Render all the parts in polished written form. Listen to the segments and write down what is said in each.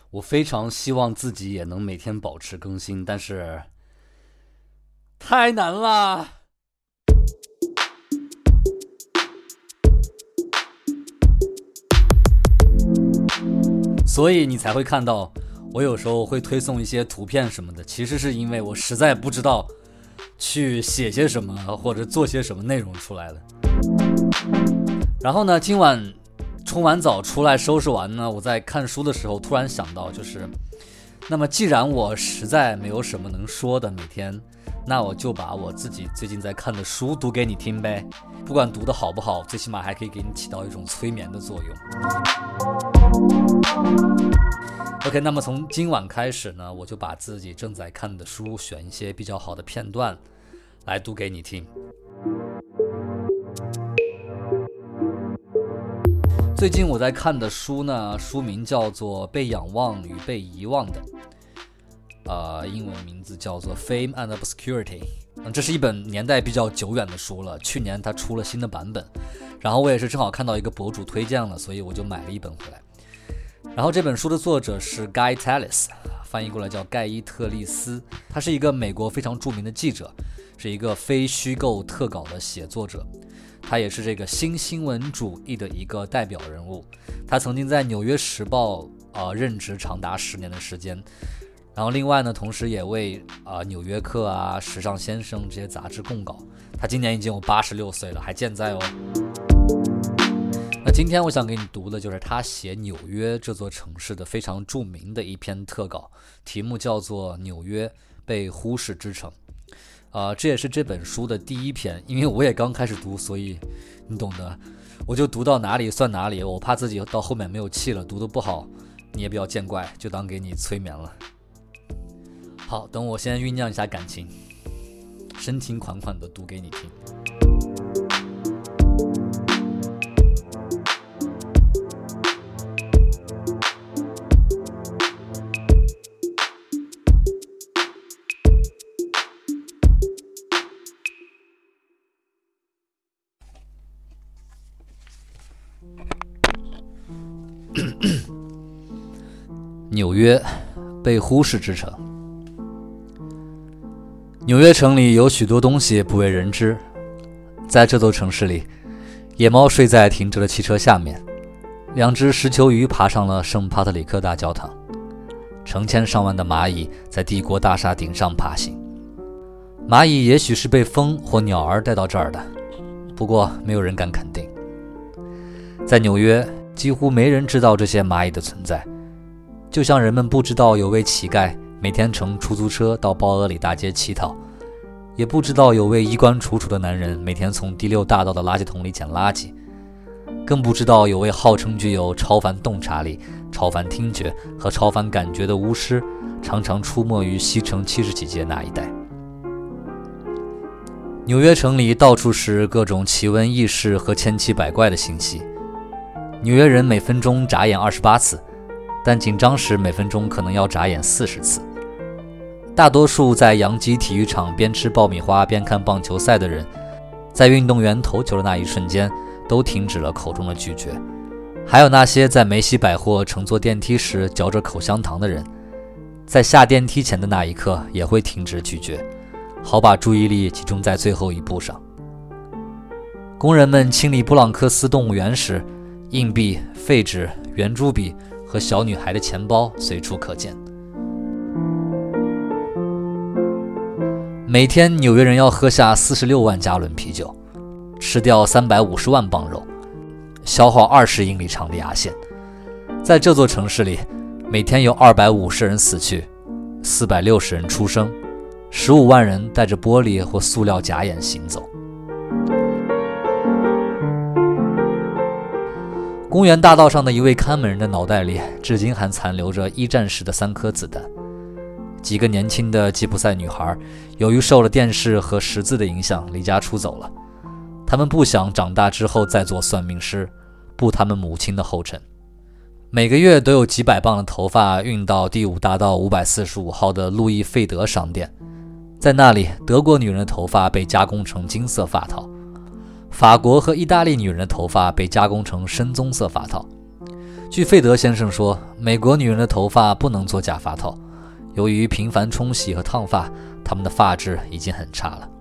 我非常希望自己也能每天保持更新，但是太难了。所以你才会看到我有时候会推送一些图片什么的，其实是因为我实在不知道去写些什么或者做些什么内容出来的。然后呢，今晚冲完澡出来收拾完呢，我在看书的时候突然想到，那么既然我实在没有什么能说的每天，那我就把我自己最近在看的书读给你听呗，不管读的好不好，最起码还可以给你起到一种催眠的作用。OK， 那么从今晚开始呢，我就把自己正在看的书选一些比较好的片段来读给你听。最近我在看的书呢，书名叫做《被仰望与被遗忘的》，英文名字叫做 Fame and Obscurity。这是一本年代比较久远的书了，去年它出了新的版本，然后我也是正好看到一个博主推荐了，所以我就买了一本回来。然后这本书的作者是 Guy Tallis， 翻译过来叫盖伊特利斯，他是一个美国非常著名的记者，是一个非虚构特稿的写作者，他也是这个新新闻主义的一个代表人物。他曾经在纽约时报任职长达10年的时间，然后另外呢，同时也为纽约客时尚先生这些杂志供稿。他今年已经有86岁了，还健在哦。那今天我想给你读的就是他写纽约这座城市的非常著名的一篇特稿，题目叫做《纽约被忽视之城》。这也是这本书的第一篇，因为我也刚开始读，所以你懂的，我就读到哪里算哪里，我怕自己到后面没有气了，读得不好，你也不要见怪，就当给你催眠了。好，等我先酝酿一下感情，深情款款地读给你听。纽约被忽视之城。纽约城里有许多东西不为人知，在这座城市里，野猫睡在停着的汽车下面，2只石球鱼爬上了圣帕特里克大教堂，成千上万的蚂蚁在帝国大厦顶上爬行。蚂蚁也许是被风或鸟儿带到这儿的，不过没有人敢肯定。在纽约，几乎没人知道这些蚂蚁的存在，就像人们不知道有位乞丐每天乘出租车到鲍俄里大街乞讨，也不知道有位衣冠楚楚的男人每天从第6大道的垃圾桶里捡垃圾，更不知道有位号称具有超凡洞察力、超凡听觉和超凡感觉的巫师常常出没于西城70几街那一带。纽约城里到处是各种奇闻异事和千奇百怪的信息。纽约人每分钟眨眼28次，但紧张时每分钟可能要眨眼40次。大多数在洋基体育场边吃爆米花边看棒球赛的人，在运动员投球的那一瞬间都停止了口中的咀嚼。还有那些在梅西百货乘坐电梯时嚼着口香糖的人，在下电梯前的那一刻也会停止咀嚼，好把注意力集中在最后一步上。工人们清理布朗克斯动物园时，硬币、废纸、圆珠笔和小女孩的钱包随处可见。每天纽约人要喝下46万加仑啤酒，吃掉350万磅肉，消耗20英里长的牙线。在这座城市里，每天有250人死去，460人出生，15万人戴着玻璃或塑料假眼行走。公园大道上的一位看门人的脑袋里至今还残留着一战时的3颗子弹。几个年轻的吉普赛女孩由于受了电视和识字的影响离家出走了，她们不想长大之后再做算命师，步她们母亲的后尘。每个月都有几百磅的头发运到第5大道545号的路易费德商店，在那里德国女人的头发被加工成金色发套，法国和意大利女人的头发被加工成深棕色发套。 据费德先生说，美国女人的头发不能做假发套，由于频繁冲洗和烫发，她们的发质已经很差了。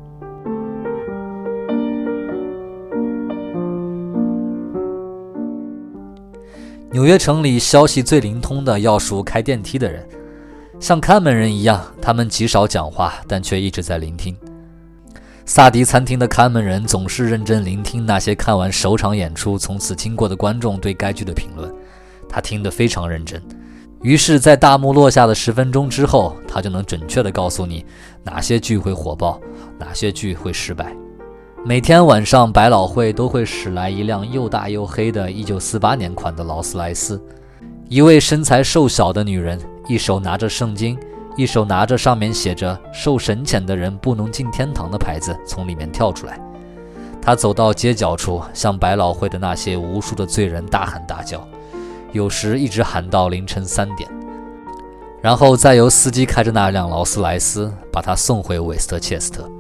纽约城里消息最灵通的要数开电梯的人，像看门人一样，他们极少讲话，但却一直在聆听。萨迪餐厅的看门人总是认真聆听那些看完首场演出从此经过的观众对该剧的评论，他听得非常认真。于是在大幕落下的10分钟之后，他就能准确地告诉你哪些剧会火爆，哪些剧会失败。每天晚上百老汇都会驶来一辆又大又黑的1948年款的劳斯莱斯，一位身材瘦小的女人，一手拿着圣经，一手拿着上面写着受神谴的人不能进天堂的牌子，从里面跳出来。她走到街角处，向百老汇的那些无数的罪人大喊大叫，有时一直喊到凌晨3点，然后再由司机开着那辆劳斯莱斯把她送回韦斯特切斯特。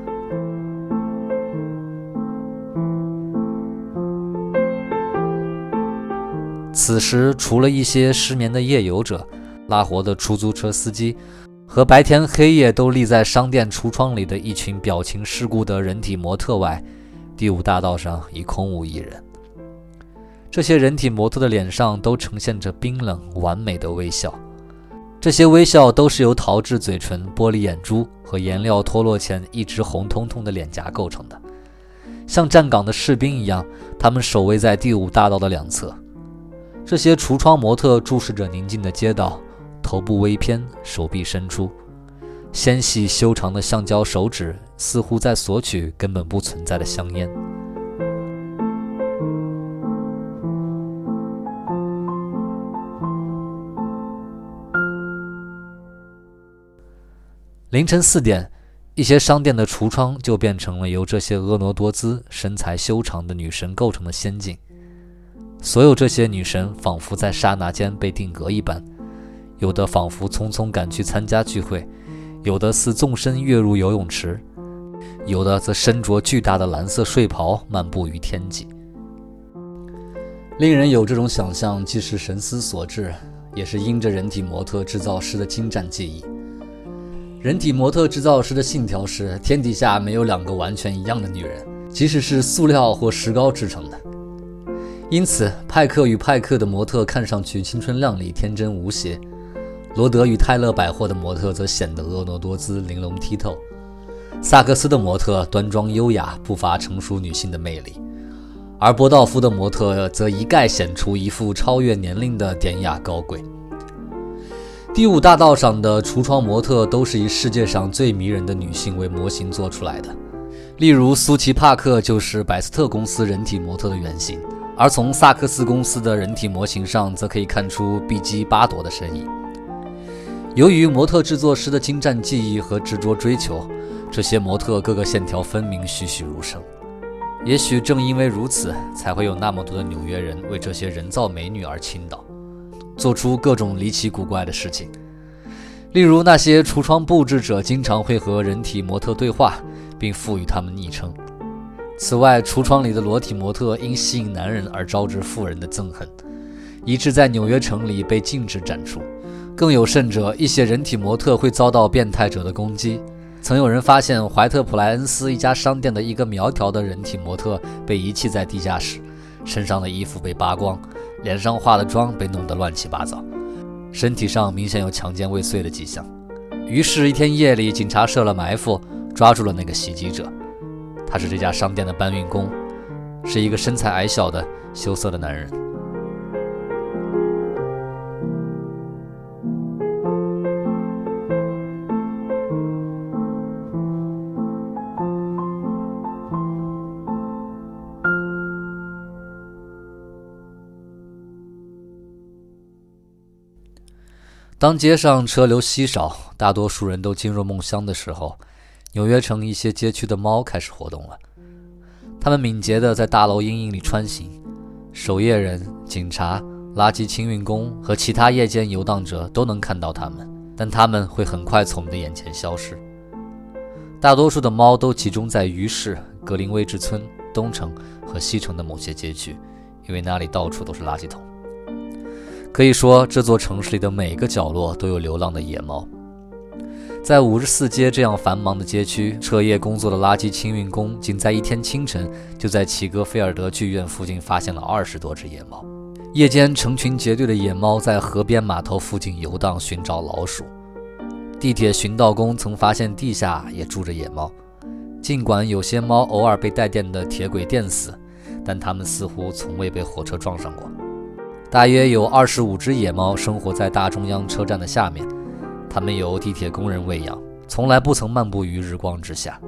此时，除了一些失眠的夜游者、拉活的出租车司机和白天黑夜都立在商店橱窗里的一群表情世故的人体模特外，第5大道上已空无一人。这些人体模特的脸上都呈现着冰冷完美的微笑，这些微笑都是由陶制嘴唇、玻璃眼珠和颜料脱落前一直红彤彤的脸颊构成的。像站岗的士兵一样，他们守卫在第5大道的两侧。这些橱窗模特注视着宁静的街道，头部微偏，手臂伸出，纤细修长的橡胶手指似乎在索取根本不存在的香烟。凌晨4点，一些商店的橱窗就变成了由这些婀娜多姿、身材修长的女神构成的仙境。所有这些女神仿佛在刹那间被定格一般，有的仿佛匆匆赶去参加聚会，有的似纵身跃入游泳池，有的则身着巨大的蓝色睡袍漫步于天际。令人有这种想象，既是神思所致，也是因着人体模特制造师的精湛技艺。人体模特制造师的信条是：天底下没有2个完全一样的女人，即使是塑料或石膏制成的。因此，派克与派克的模特看上去青春靓丽、天真无邪；罗德与泰勒百货的模特则显得婀娜多姿、玲珑剔透；萨克斯的模特端庄优雅，不乏成熟女性的魅力；而波道夫的模特则一概显出一副超越年龄的典雅高贵。第5大道上的橱窗模特都是以世界上最迷人的女性为模型做出来的，例如苏琪·帕克就是百斯特公司人体模特的原型。而从萨克斯公司的人体模型上则可以看出碧姬·巴朵的身影。由于模特制作师的精湛技艺和执着追求，这些模特各个线条分明，栩栩如生。也许正因为如此，才会有那么多的纽约人为这些人造美女而倾倒，做出各种离奇古怪的事情。例如，那些橱窗布置者经常会和人体模特对话，并赋予他们昵称。此外，橱窗里的裸体模特因吸引男人而招致妇人的憎恨，以致在纽约城里被禁止展出。更有甚者，一些人体模特会遭到变态者的攻击。曾有人发现怀特普莱恩斯一家商店的一个苗条的人体模特被遗弃在地下室，身上的衣服被扒光，脸上化的妆被弄得乱七八糟，身体上明显有强奸未遂的迹象。于是，一天夜里，警察设了埋伏，抓住了那个袭击者。他是这家商店的搬运工，是一个身材矮小的羞涩的男人。当街上车流稀少，大多数人都进入梦乡的时候，纽约城一些街区的猫开始活动了。它们敏捷地在大楼阴影里穿行，守夜人、警察、垃圾清运工和其他夜间游荡者都能看到它们，但它们会很快从你的眼前消失。大多数的猫都集中在鱼市、格林威治村、东城和西城的某些街区，因为那里到处都是垃圾桶。 可以说，这座城市里的每个角落都有流浪的野猫。在54街这样繁忙的街区，彻夜工作的垃圾清运工仅在一天清晨就在齐格菲尔德剧院附近发现了20多只野猫。夜间成群结队的野猫在河边码头附近游荡寻找老鼠。地铁巡道工曾发现地下也住着野猫，尽管有些猫偶尔被带电的铁轨电死，但它们似乎从未被火车撞上过。大约有25只野猫生活在大中央车站的下面，它们由地铁工人喂养，从来不曾漫步于日光之下。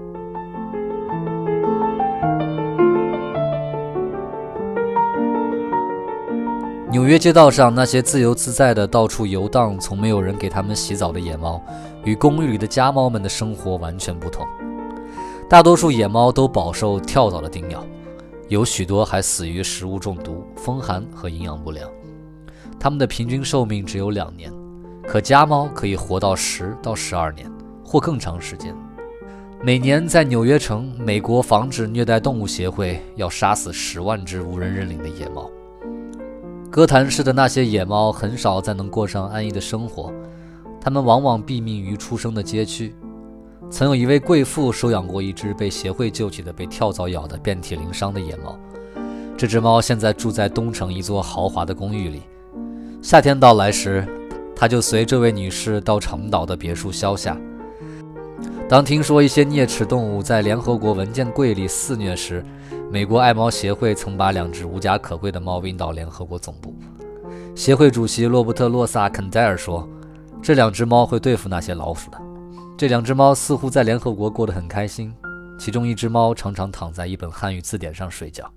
纽约街道上那些自由自在的到处游荡，从没有人给它们洗澡的野猫，与公寓里的家猫们的生活完全不同。大多数野猫都饱受跳蚤的叮咬，有许多还死于食物中毒、风寒和营养不良。它们的平均寿命只有2年，可家猫可以活到10到12年，或更长时间。每年在纽约城，美国防止虐待动物协会要杀死10万只无人认领的野猫。哥谭市的那些野猫很少再能过上安逸的生活，它们往往毙命于出生的街区。曾有一位贵妇收养过一只被协会救起的被跳蚤咬得遍体鳞伤的野猫，这只猫现在住在东城一座豪华的公寓里。夏天到来时，它就随这位女士到长岛的别墅消夏。当听说一些啮齿动物在联合国文件柜里肆虐时，美国爱猫协会曾把2只无家可归的猫运到联合国总部。协会主席洛伯特·洛萨肯戴尔说，这2只猫会对付那些老鼠的。这2只猫似乎在联合国过得很开心，其中一只猫常常躺在一本汉语字典上睡觉。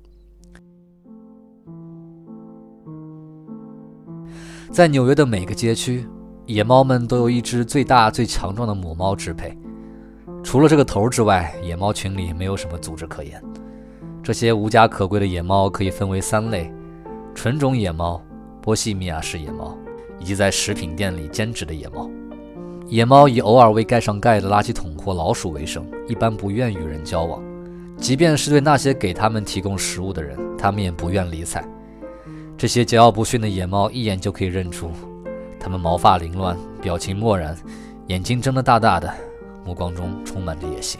在纽约的每个街区，野猫们都有一只最大最强壮的母猫支配。除了这个头之外，野猫群里没有什么组织可言。这些无家可归的野猫可以分为3类：纯种野猫、波西米亚式野猫，以及在食品店里兼职的野猫。野猫以偶尔为盖上盖的垃圾桶或老鼠为生，一般不愿与人交往，即便是对那些给它们提供食物的人，它们也不愿理睬。这些桀骜不驯的野猫一眼就可以认出，它们毛发凌乱，表情漠然，眼睛睁得大大的，目光中充满着野性。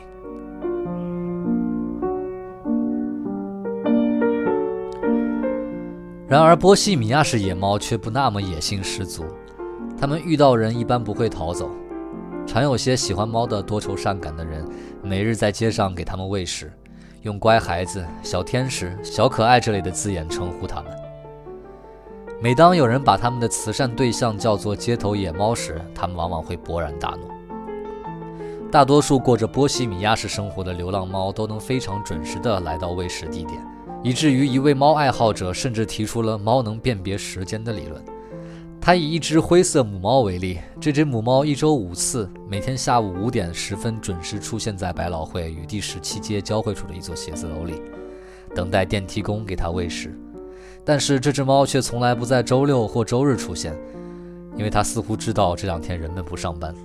然而波西米亚式野猫却不那么野性十足，它们遇到人一般不会逃走，常有些喜欢猫的多愁善感的人每日在街上给它们喂食，用乖孩子、小天使、小可爱这类的字眼称呼它们。每当有人把他们的慈善对象叫做街头野猫时，他们往往会勃然大怒。大多数过着波西米亚式生活的流浪猫都能非常准时地来到喂食地点，以至于一位猫爱好者甚至提出了猫能辨别时间的理论。他以一只灰色母猫为例，这只母猫1周5次，每天下午5点10分准时出现在百老汇与第17街交汇处的一座写字楼里，等待电梯工给它喂食。但是这只猫却从来不在周6或周日出现，因为它似乎知道这2天人们不上班。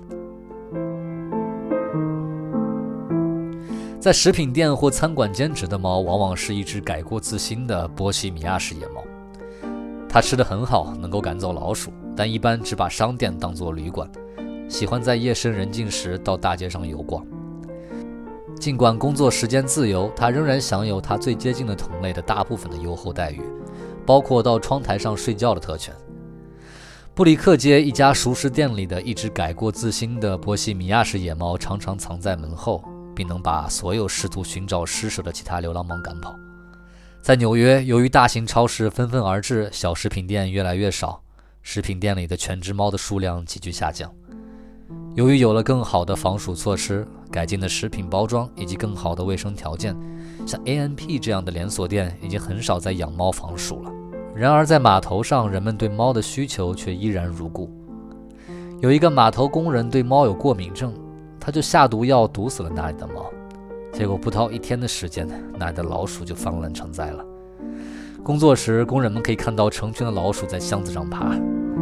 在食品店或餐馆兼职的猫往往是一只改过自新的波西米亚式野猫。它吃得很好，能够赶走老鼠，但一般只把商店当作旅馆，喜欢在夜深人静时到大街上游逛。尽管工作时间自由，它仍然享有它最接近的同类的大部分的优厚待遇，包括到窗台上睡觉的特权。布里克街一家熟食店里的一只改过自新的波西米亚式野猫常常藏在门后，并能把所有试图寻找施舍的其他流浪猫赶跑。在纽约，由于大型超市纷纷而至，小食品店越来越少，食品店里的全职猫的数量急剧下降。由于有了更好的防鼠措施、改进的食品包装以及更好的卫生条件，像 A&P 这样的连锁店已经很少在养猫防鼠了。然而在码头上，人们对猫的需求却依然如故。有一个码头工人对猫有过敏症，他就下毒药毒死了那里的猫，结果不到1天的时间，那里的老鼠就泛滥成灾了。工作时，工人们可以看到成群的老鼠在箱子上爬。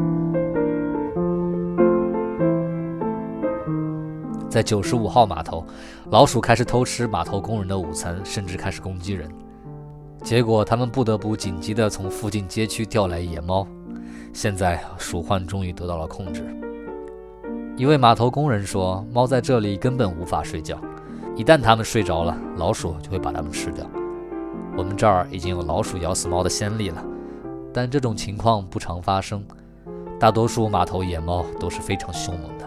在95号码头，老鼠开始偷吃码头工人的午餐，甚至开始攻击人。结果他们不得不紧急地从附近街区调来野猫， 现在鼠患终于得到了控制。一位码头工人说，猫在这里根本无法睡觉，一旦它们睡着了，老鼠就会把它们吃掉。我们这儿已经有老鼠咬死猫的先例了，但这种情况不常发生，大多数码头野猫都是非常凶猛的。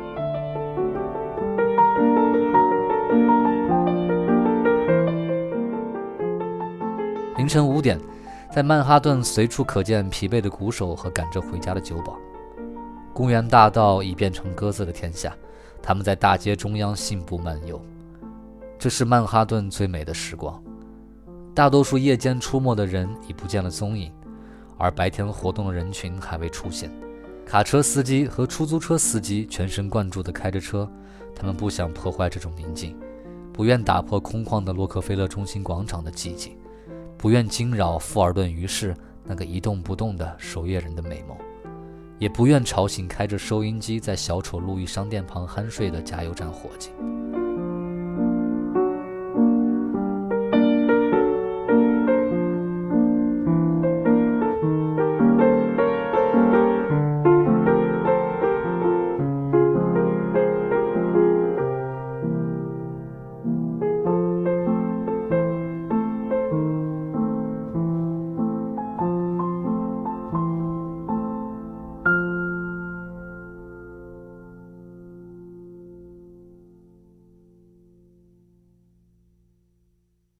凌晨5点，在曼哈顿随处可见疲惫的鼓手和赶着回家的酒保。公园大道已变成鸽子的天下，他们在大街中央信步漫游。这是曼哈顿最美的时光。大多数夜间出没的人已不见了踪影，而白天活动的人群还未出现。卡车司机和出租车司机全神贯注地开着车，他们不想破坏这种宁静，不愿打破空旷的洛克菲勒中心广场的寂静，不愿惊扰富尔顿鱼市那个一动不动的守夜人的美梦，也不愿吵醒开着收音机在小丑路易商店旁酣睡的加油站伙计。